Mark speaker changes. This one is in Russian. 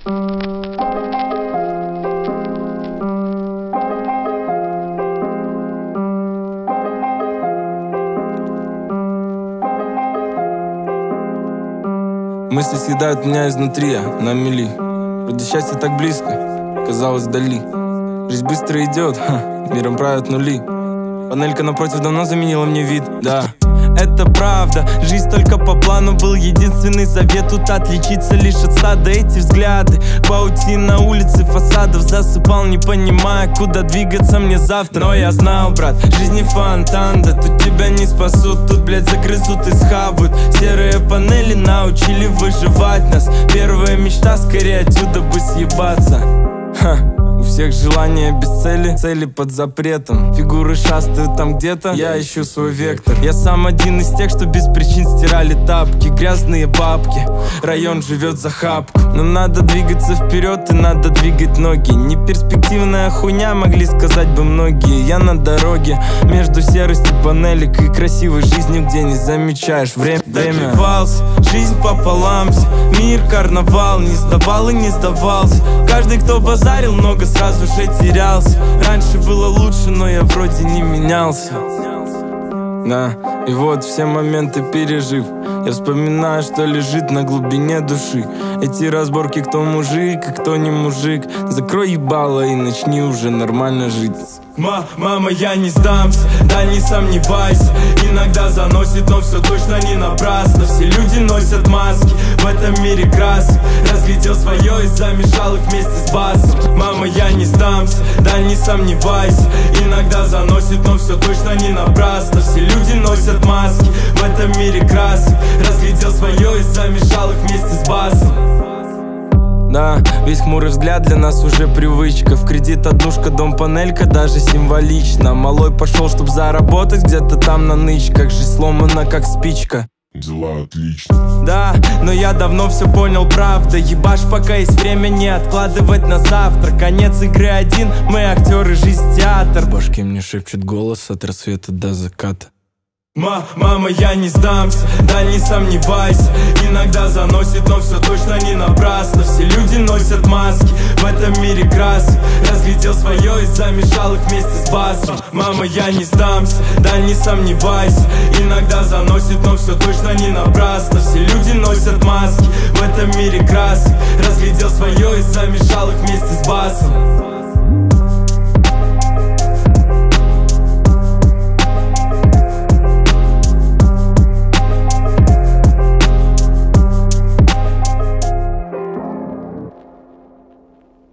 Speaker 1: Мысли съедают меня изнутри, я на мели. Вроде счастье так близко, казалось вдали. Жизнь быстро идет, миром правят нули. Панелька напротив давно заменила мне вид, да. Это правда, жизнь только по плану. Был единственный совет тут отличиться лишь от стада. Эти взгляды, паутина улицы, фасадов засыпал, не понимая, куда двигаться мне завтра. Но я знал, брат, жизнь не фонтан, да тут тебя не спасут. Тут, блядь, загрызут и схавают. Серые панели научили выживать нас. Первая мечта, скорее отсюда бы съебаться. У всех желания без цели, цели под запретом. Фигуры шастают там где-то, я ищу свой вектор. Я сам один из тех, что без причин стирали тапки. Грязные бабки, район живет за хапку. Но надо двигаться вперед и надо двигать ноги. Неперспективная хуйня, могли сказать бы многие. Я на дороге, между серостью панелек и красивой жизнью, где не замечаешь время. Добивался, жизнь пополам, мир карнавал. Не сдавал и не сдавался. Каждый, кто базарил, много сразу же терялся. Раньше было лучше, но я вроде не менялся. Да, и вот все моменты пережив, я вспоминаю, что лежит на глубине души. Эти разборки, кто мужик, а кто не мужик. Закрой ебало и начни уже нормально жить. Мама, я не сдамся, да не сомневайся. Иногда заносит, но все точно не напрасно. Все люди носят маски, в этом мире красок. Разглядел свое и замешал их вместе с басом. Мама, я не сдамся, да не сомневайся. Иногда заносит, но все точно не напрасно. Все люди носят маски, в этом мире красок. Разглядел свое и замешал их вместе с басом. Да, весь хмурый взгляд для нас уже привычка. В кредит однушка, дом, панелька, даже символично. Малой пошел, чтоб заработать где-то там на нычках. Жизнь сломана, как спичка.
Speaker 2: Дела отлично.
Speaker 1: Да, но я давно все понял, правда. Ебашь, пока есть время, не откладывать на завтра. Конец игры один, мы актеры, жизнь театр. В башке мне шепчет голос от рассвета до заката. Мама, я не сдамся, да не сомневайся. Иногда заносит, но все точно не напрасно. Все люди носят маски, в этом мире красок. Разглядел свое и замешал их вместе с басом. Мама, я не сдамся, да не сомневайся. Иногда заносит, но все точно не напрасно. Все люди носят маски, в этом мире красок. Разглядел свое и замешал их вместе с басом.